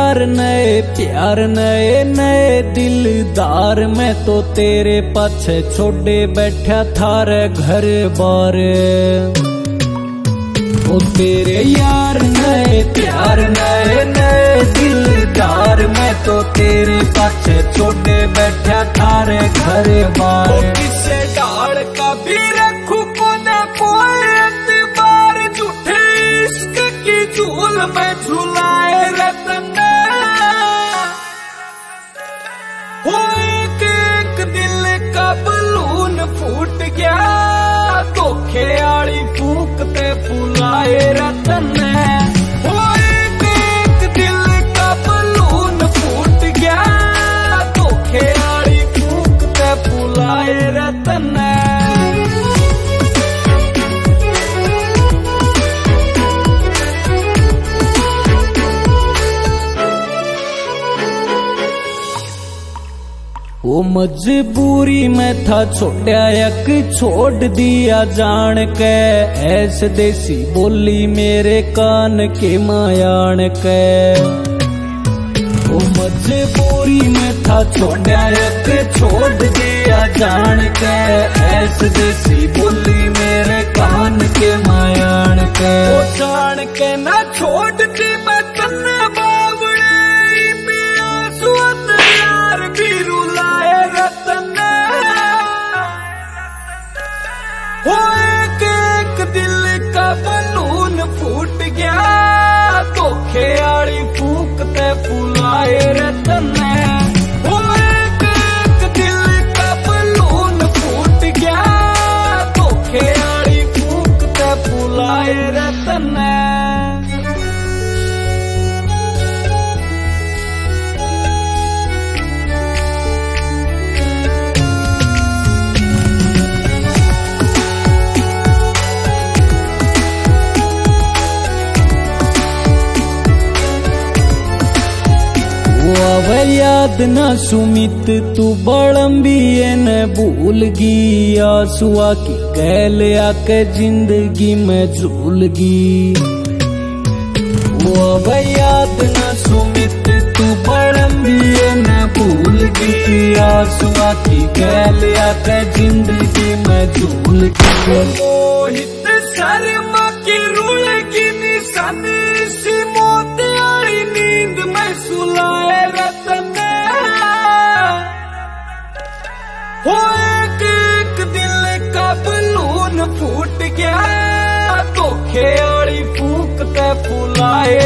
यार नए प्यार नए नए दिलदार, मैं तो तेरे पाछे छोड़े बैठा थारे घर बार। ओ तेरे यार नए प्यार नए नए दिलदार, मैं तो तेरे पाछे छोड़े बैठा थारे घर बार। किसे डाल का भी रखू को न कोई एतबार, झूठे इश्क की झूल में झुलाए रतन। हो एक दिल का बलून फूट गया, धोखे आली फूकते फुलाए रतन। हो एक दिल का बलून फूट गया, धोखे आली फूकते फुलाए रतन। वो मजबूरी में था छोड़ा यक छोड़ दिया जान के, ऐसे देसी बोली मेरे कान के मायान के। वो मजबूरी में था छोड़ा यक छोड़ दिया जान के, ऐसे देसी बोली मेरे कान के मायान के। वो जान के ना छोड़ दी मैं कन्ने बावड़े, में आंसू यार भी रुलाए रतन। हो एक दिल का बलून फूट गया, धोखे आली फूकते फुलाए रतन। हो एक दिल का बलून फूट गया, धोखे आली फूकते फुलाए रतन। अब याद ना सुमित तू बड़म्बी न भूलगी, आंसुआ की गैल आके जिंदगी में झूलगी। वो अब याद ना सुमित तू बड़म्बी न भूलगी, आंसुआ की गैल आके जिंदगी में झूलगी। मोहित शर्मा की रुएगी निशानी, सी मौत आली नींद में सुलाए रतन। हो एक दिल का बलून फूट गया, धोखे आली फूकते फुलाए